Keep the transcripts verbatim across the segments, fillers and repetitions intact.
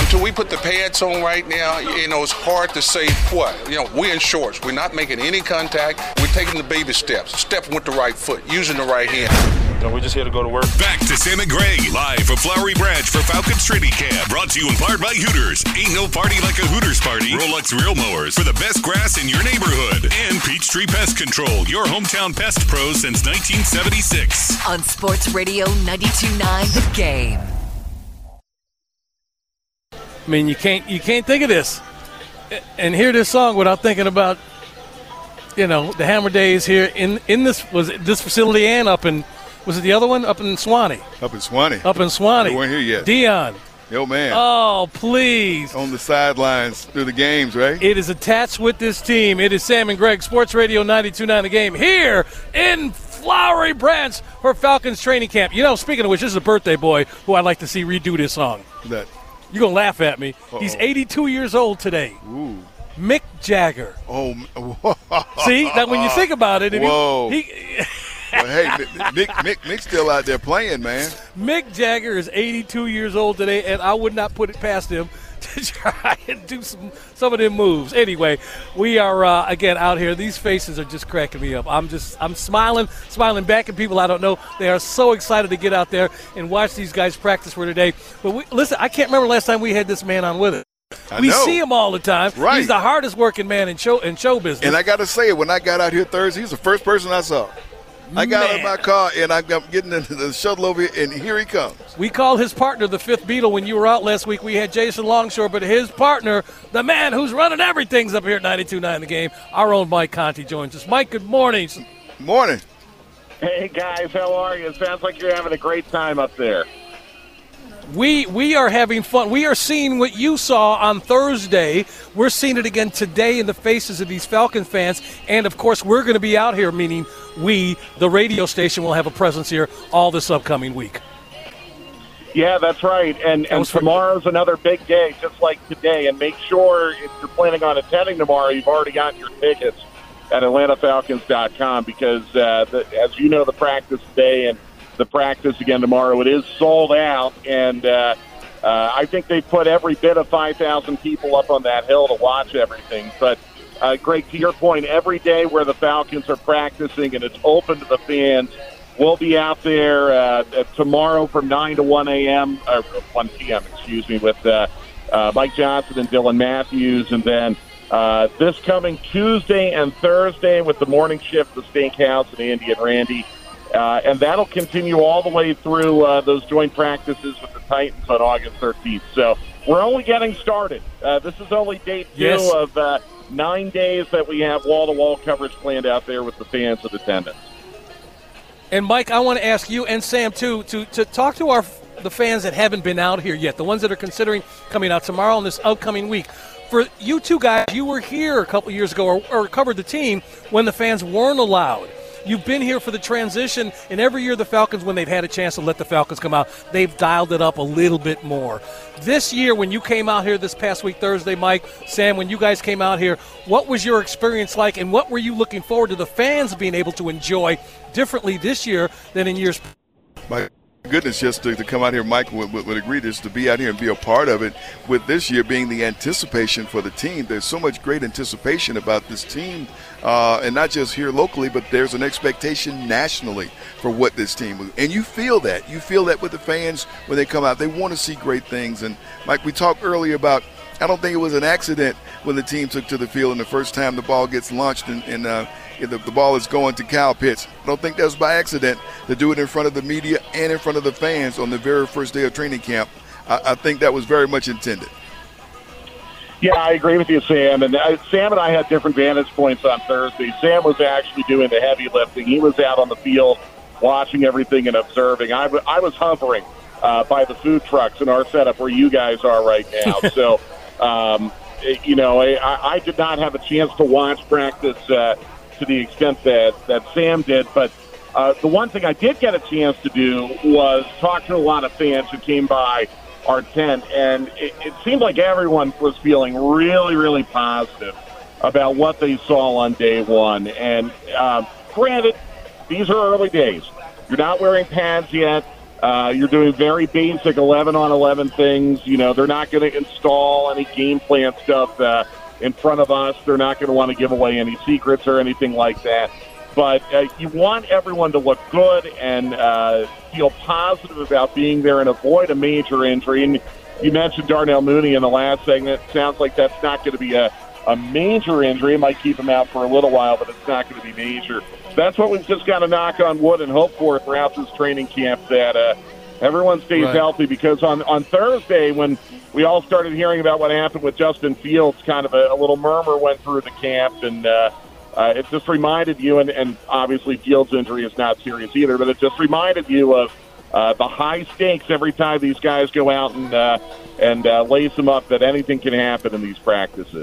until we put the pads on right now, you know, it's hard to say what. You know, we're in shorts. We're not making any contact. We're taking the baby steps, stepping with the right foot, using the right hand. No, we're just here to go to work. Back to Sam and Greg, live from Flowery Branch for Falcons Training Camp. Brought to you in part by Hooters. Ain't no party like a Hooters party. Rolex Real Mowers for the best grass in your neighborhood. And Peachtree Pest Control, your hometown pest pros since nineteen seventy-six. On Sports Radio ninety-two point nine The Game. I mean, you can't you can't think of this and hear this song without thinking about, you know, the Hammer days here in, in this was it this facility and up in was it the other one up in Swanee? Up in Swanee. Up in Swanee. We weren't here yet. Dion. Yo, man. Oh, please. On the sidelines through the games, right? It is attached with this team. It is Sam and Greg, Sports Radio ninety-two point nine The Game, here in Flowery Branch for Falcons Training Camp. You know, speaking of which, this is a birthday boy who I'd like to see redo this song. That. You're going to laugh at me. Uh-oh. He's eighty-two years old today. Ooh. Mick Jagger. Oh. See, now when you think about it. Whoa. He, he well, hey, Mick, Mick, Mick's still out there playing, man. Mick Jagger is eighty-two years old today, and I would not put it past him to try and do some, some of them moves. Anyway, we are, uh, again, out here. These faces are just cracking me up. I'm just I'm smiling, smiling back at people I don't know. They are so excited to get out there and watch these guys practice for today. But we, listen, I can't remember last time we had this man on with us. I we know. see him all the time. Right. He's the hardest working man in show in show business. And I got to say, when I got out here Thursday, he's the first person I saw. I got Man. out of my car, and I'm getting into the shuttle over here, and here he comes. We called his partner the Fifth Beatle when you were out last week. We had Jason Longshore, but his partner, the man who's running everything's up here at ninety-two point nine The Game, our own Mike Conti joins us. Mike, good morning. Morning. Hey, guys, how are you? It sounds like you're having a great time up there. We we are having fun. We are seeing what you saw on Thursday. We're seeing it again today in the faces of these Falcon fans. And, of course, we're going to be out here, meaning we, the radio station, will have a presence here all this upcoming week. Yeah, that's right. And, and tomorrow's another big day, just like today. And make sure if you're planning on attending tomorrow, you've already got your tickets at Atlanta Falcons dot com because, uh, the, as you know, the practice today and the practice again tomorrow, it is sold out. And uh, uh, I think they put every bit of five thousand people up on that hill to watch everything. But, uh, Greg, to your point, every day where the Falcons are practicing and it's open to the fans, we'll be out there uh, tomorrow from nine to one a.m. or one p.m., excuse me, with uh, uh, Mike Johnson and Dylan Matthews. And then uh, this coming Tuesday and Thursday with the morning shift, the Steakhouse and Andy and Randy. Uh, and that'll continue all the way through uh, those joint practices with the Titans on August thirteenth. So we're only getting started. Uh, this is only day two Yes. of uh, nine days that we have wall-to-wall coverage planned out there with the fans in attendance. And, Mike, I want to ask you and Sam, too, to, to talk to our the fans that haven't been out here yet, the ones that are considering coming out tomorrow and this upcoming week. For you two guys, you were here a couple years ago or, or covered the team when the fans weren't allowed. You've been here for the transition, and every year the Falcons, when they've had a chance to let the Falcons come out, they've dialed it up a little bit more. This year, when you came out here this past week, Thursday, Mike, Sam, when you guys came out here, what was your experience like, and what were you looking forward to the fans being able to enjoy differently this year than in years past? My goodness, just to, to come out here, Mike would, would, would agree just to be out here and be a part of it. With this year being the anticipation for the team, there's so much great anticipation about this team, uh, and not just here locally, but there's an expectation nationally for what this team will. And you feel that. You feel that with the fans when they come out. They want to see great things. And, Mike, we talked earlier about, I don't think it was an accident when the team took to the field and the first time the ball gets launched and, and uh, the, the ball is going to Kyle Pitts. I don't think that was by accident to do it in front of the media and in front of the fans on the very first day of training camp. I, I think that was very much intended. Yeah, I agree with you, Sam. And uh, Sam and I had different vantage points on Thursday. Sam was actually doing the heavy lifting. He was out on the field watching everything and observing. I, w- I was hovering uh, by the food trucks in our setup where you guys are right now. So, um, it, you know, I, I did not have a chance to watch practice uh, to the extent that, that Sam did. But uh, the one thing I did get a chance to do was talk to a lot of fans who came by our tent, and it, it seemed like everyone was feeling really, really positive about what they saw on day one. And uh, granted, these are early days. You're not wearing pads yet. Uh, you're doing very basic eleven on eleven things. You know, they're not going to install any game plan stuff uh, in front of us. They're not going to want to give away any secrets or anything like that. But uh, you want everyone to look good and uh, feel positive about being there and avoid a major injury. And you mentioned Darnell Mooney in the last segment. It sounds like that's not going to be a, a major injury. It might keep him out for a little while, but it's not going to be major. That's what we've just got to knock on wood and hope for throughout this training camp, that uh, everyone stays right. healthy. Because on, on Thursday, when we all started hearing about what happened with Justin Fields, kind of a, a little murmur went through the camp, and uh, uh, it just reminded you, and, and obviously Fields' injury is not serious either, but it just reminded you of uh, the high stakes every time these guys go out and, uh, and uh, lace them up, that anything can happen in these practices.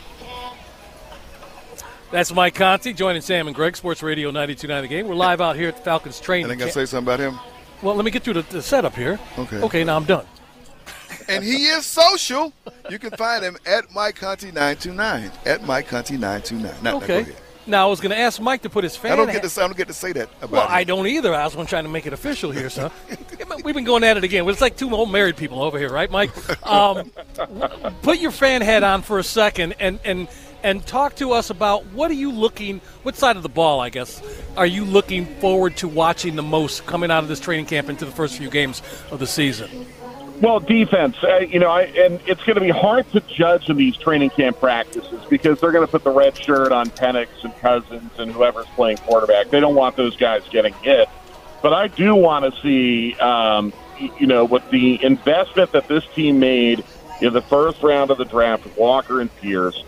That's Mike Conti joining Sam and Greg, Sports Radio ninety-two point nine The Game. We're live out here at the Falcons training And I camp. got to say something about him? Well, let me get through the, the setup here. Okay. Okay, now I'm done. And he is social. You can find him at Mike Conti nine two nine. At Mike Conti nine two nine. Now, Okay. now go ahead. Now, I was going to ask Mike to put his fan I don't get hat- to. I don't get to say that about Well, him. I don't either. I was trying to make it official here, son. We've been going at it again. It's like two old married people over here, right, Mike? Um, put your fan hat on for a second and, and and talk to us about what are you looking, what side of the ball, I guess, are you looking forward to watching the most coming out of this training camp into the first few games of the season? Well, defense, uh, you know, I, and it's going to be hard to judge in these training camp practices because they're going to put the red shirt on Penix and Cousins and whoever's playing quarterback. They don't want those guys getting hit. But I do want to see, um, you know, with the investment that this team made in the first round of the draft with Walker and Pierce,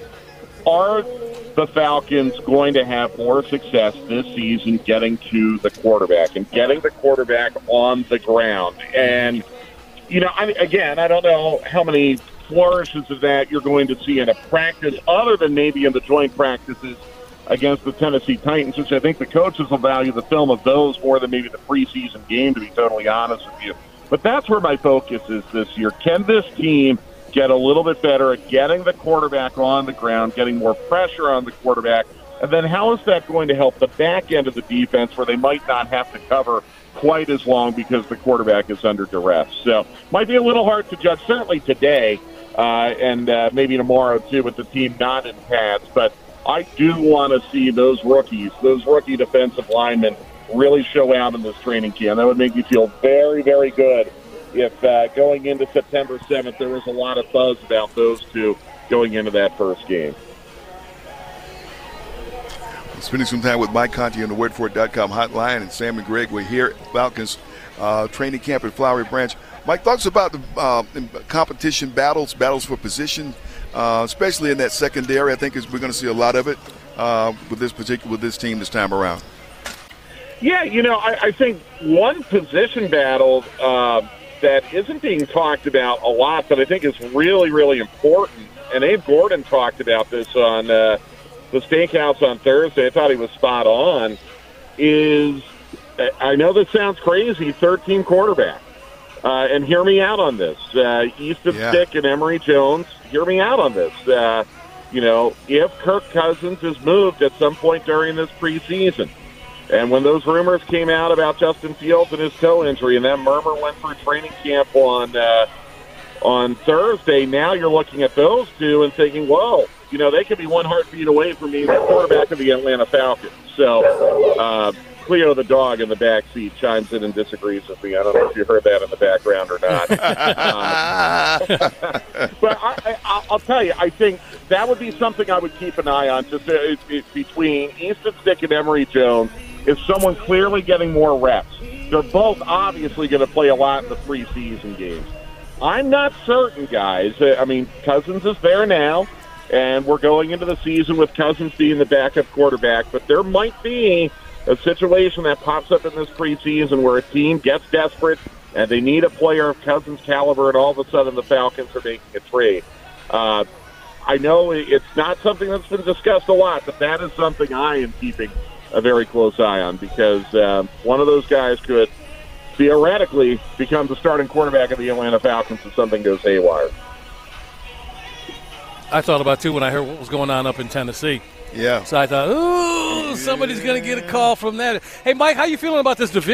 are the Falcons going to have more success this season getting to the quarterback and getting the quarterback on the ground? And You know, I, again, I don't know how many flourishes of that you're going to see in a practice other than maybe in the joint practices against the Tennessee Titans, which I think the coaches will value the film of those more than maybe the preseason game, to be totally honest with you. But that's where my focus is this year. Can this team get a little bit better at getting the quarterback on the ground, getting more pressure on the quarterback? And then how is that going to help the back end of the defense where they might not have to cover quite as long because the quarterback is under duress? So might be a little hard to judge, certainly today uh, and uh, maybe tomorrow too with the team not in pads. But I do want to see those rookies, those rookie defensive linemen really show out in this training camp. That would make me feel very, very good if uh, going into September seventh there was a lot of buzz about those two going into that first game. Spending some time with Mike Conti on the word for it dot com hotline, and Sam and Greg were here at Falcons uh, training camp at Flowery Branch. Mike, thoughts about the uh, competition battles, battles for position, uh, especially in that secondary. I think is, we're going to see a lot of it uh, with this particular with this team this time around. Yeah, you know, I, I think one position battle uh, that isn't being talked about a lot, but I think is really, really important, and Abe Gordon talked about this on uh, the Steakhouse on Thursday. I thought he was spot on, is, I know this sounds crazy, third-team quarterback. Uh, and hear me out on this. Uh, Easton yeah. Stick and Emory Jones, hear me out on this. Uh, you know, if Kirk Cousins is moved at some point during this preseason, and when those rumors came out about Justin Fields and his toe injury, and that murmur went through training camp on uh, on Thursday, now you're looking at those two and thinking, whoa, you know, they could be one heartbeat away from being the quarterback of the Atlanta Falcons. So uh, Cleo the dog in the back seat chimes in and disagrees with me. I don't know if you heard that in the background or not. um, but I, I, I'll tell you, I think that would be something I would keep an eye on. Just uh, it, it, between Easton Stick and Emory Jones, is someone clearly getting more reps. They're both obviously going to play a lot in the preseason games. I'm not certain, guys. I mean, Cousins is there now, and we're going into the season with Cousins being the backup quarterback, but there might be a situation that pops up in this preseason where a team gets desperate and they need a player of Cousins' caliber, and all of a sudden the Falcons are making a trade. Uh, I know it's not something that's been discussed a lot, but that is something I am keeping a very close eye on, because uh, one of those guys could theoretically become the starting quarterback of the Atlanta Falcons if something goes haywire. I thought about, too, when I heard what was going on up in Tennessee. Yeah. So I thought, ooh, somebody's going to get a call from that. Hey, Mike, how you feeling about this division?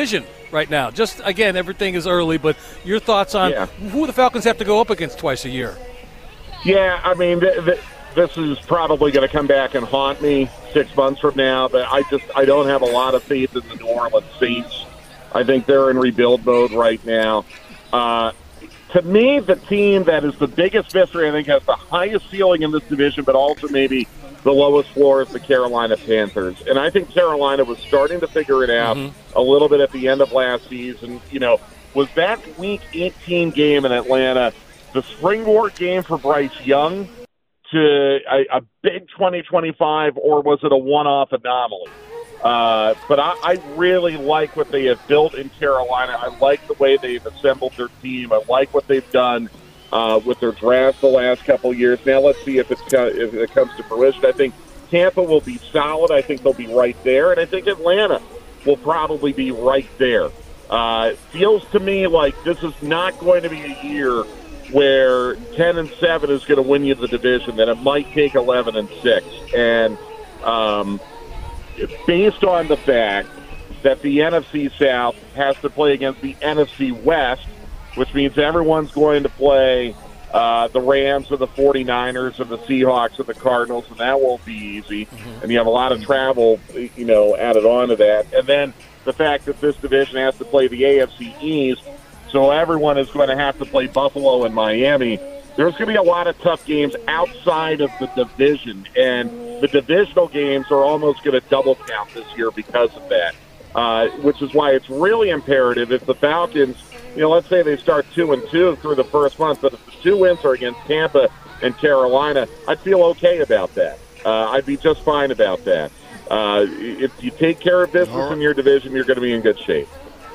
right now? Just, again, everything is early, but your thoughts on Yeah. who the Falcons have to go up against twice a year. Yeah, I mean, th- th- this is probably going to come back and haunt me six months from now, but I just I don't have a lot of faith in the New Orleans Saints. I think they're in rebuild mode right now. Uh, to me, the team that is the biggest mystery, I think, has the highest ceiling in this division, but also maybe the lowest floor is the Carolina Panthers. And I think Carolina was starting to figure it out mm-hmm. a little bit at the end of last season. You know, was that Week eighteen game in Atlanta the springboard game for Bryce Young to a, a big twenty twenty-five, or was it a one-off anomaly? Uh, but I, I really like what they have built in Carolina. I like the way they've assembled their team. I like what they've done uh, with their draft the last couple of years. Now let's see if, it's, if it comes to fruition. I think Tampa will be solid. I think they'll be right there. And I think Atlanta will probably be right there. Uh, it feels to me like this is not going to be a year where ten and seven is going to win you the division, that it might take eleven and six. And um, based on the fact that the N F C South has to play against the N F C West, which means everyone's going to play uh, the Rams or the forty-niners or the Seahawks or the Cardinals, and that won't be easy. Mm-hmm. And you have a lot of travel, you know, added on to that. And then the fact that this division has to play the A F C East, so everyone is going to have to play Buffalo and Miami. There's going to be a lot of tough games outside of the division, and the divisional games are almost going to double count this year because of that, uh, which is why it's really imperative if the Falcons, you know, let's say they start two and two through the first month, but if the two wins are against Tampa and Carolina, I'd feel okay about that. Uh, I'd be just fine about that. Uh, if you take care of business right in your division, you're going to be in good shape.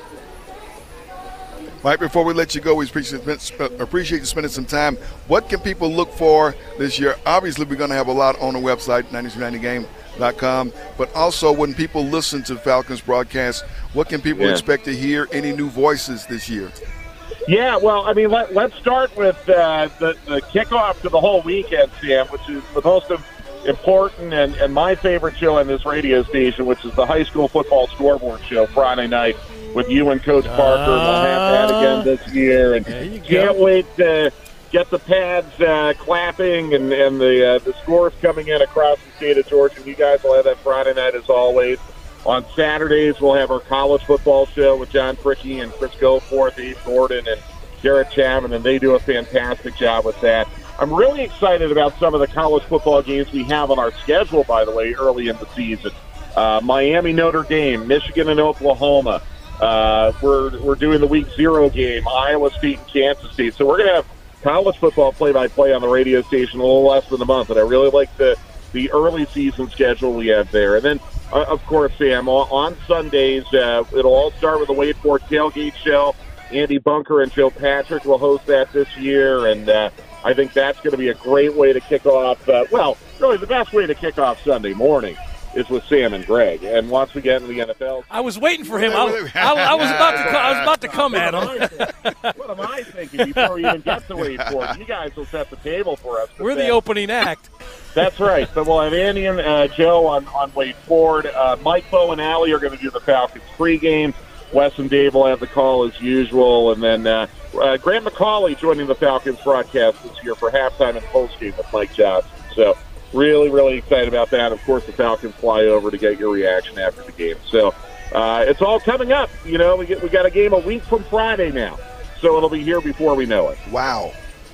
Mike, before we let you go, we appreciate, appreciate you spending some time. What can people look for this year? Obviously, we're going to have a lot on the website, ninety-two ninety game dot com, but also when people listen to Falcons broadcast, what can people yeah. expect to hear? Any new voices this year? Yeah, well, I mean, let, let's start with uh, the, the kickoff to the whole weekend, Sam, which is the most important and, and my favorite show on this radio station, which is the High School Football Scoreboard Show, Friday night, with you and Coach Parker. Uh, we'll have that again this year. And can't go. wait to get the pads uh, clapping and, and the uh, the scores coming in across the state of Georgia. You guys will have that Friday night as always. On Saturdays, we'll have our college football show with John Fricky and Chris Goforth, Abe Gordon, and Garrett Chapman, and they do a fantastic job with that. I'm really excited about some of the college football games we have on our schedule, by the way, early in the season. Uh, Miami, Notre Dame, Michigan, and Oklahoma. Uh, we're we're doing the week zero game, Iowa State and Kansas State. So we're going to have college football play-by-play on the radio station a little less than a month, and I really like the, the early season schedule we have there. And then, uh, of course, Sam, on, on Sundays, uh, it'll all start with the Wade Ford Tailgate Show. Andy Bunker and Joe Patrick will host that this year, and uh, I think that's going to be a great way to kick off, uh, well, really the best way to kick off Sunday morning is with Sam and Greg. And once we get into the N F L, I was waiting for him. I, I, I was about to. I was about to come at him. What am I thinking before we even get to Wade Ford? You guys will set the table for us. We're the opening act. That's right. So we'll have Andy and uh, Joe on on Wade Ford. Uh, Mike, Bo, and Allie are going to do the Falcons pregame. Wes and Dave will have the call as usual, and then uh, uh, Grant McCauley joining the Falcons broadcast this year for halftime and postgame with Mike Johnson. So. Really, really excited about that. Of course, the Falcons fly over to get your reaction after the game. So uh, it's all coming up. You know, we get, we got a game a week from Friday now, so it'll be here before we know it. Wow.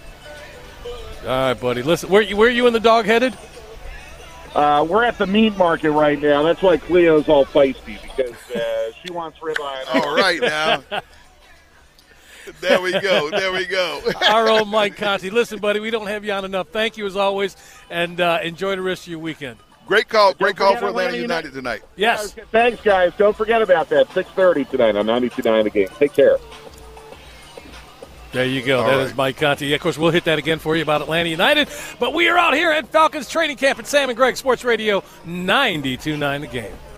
All right, buddy. Listen, where, where are you in the dog headed? Uh, we're at the meat market right now. That's why Cleo's all feisty, because uh, she wants ribeye. All right now. There we go. There we go. Our old Mike Conti. Listen, buddy, we don't have you on enough. Thank you as always, and uh, enjoy the rest of your weekend. Great call. Great call for Atlanta United tonight. Yes. Thanks, guys. Don't forget about that. six thirty tonight on ninety-two point nine The Game. Take care. There you go. All that right. is Mike Conti. Yeah, of course, we'll hit that again for you about Atlanta United. But we are out here at Falcons Training Camp at Sam and Greg Sports Radio ninety-two point nine The Game.